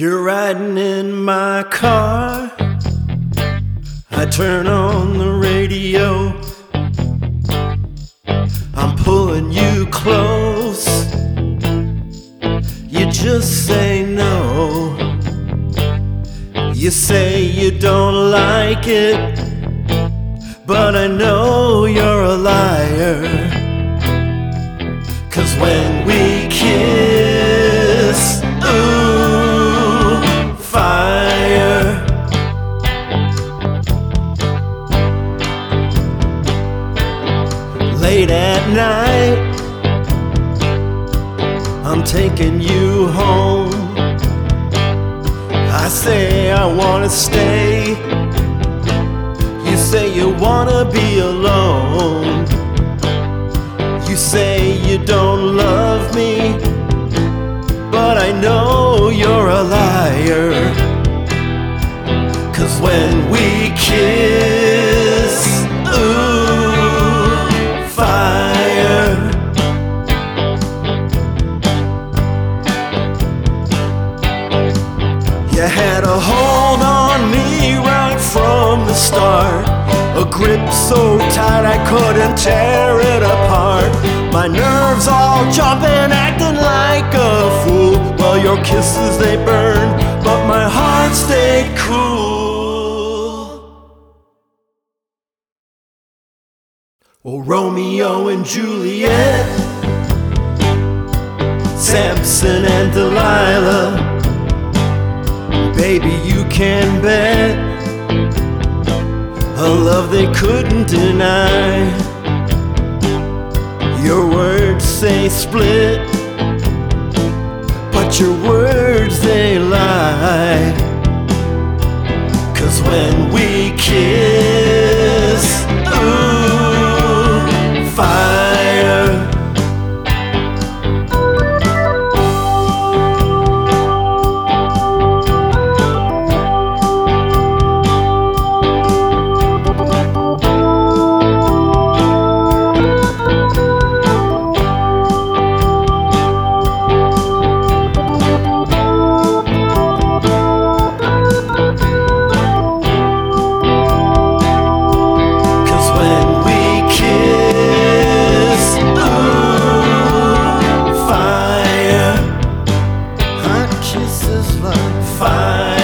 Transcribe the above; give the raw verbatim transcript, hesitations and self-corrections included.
You're riding in my car, I turn on the radio, I'm pulling you close, you just say no. You say you don't like it, but I know you're a liar. 'Cause when we kiss, ooh, fire. Late at night, I'm taking you home. I say I wanna stay, you say you wanna be alone. You say you don't love me, but I know you're a liar. 'Cause when we kiss, ooh, fire. You had a hold on me right from the start, a grip so tight I couldn't tear it apart. My nerves all jumping, acting like a fool. Well, your kisses they burn, but my heart stayed cool. Oh, Romeo and Juliet, Samson and Delilah, baby, you can bet a love they couldn't deny. Your words say split, but your words they lie. 'Cause when we kiss, ooh, fire. Fire.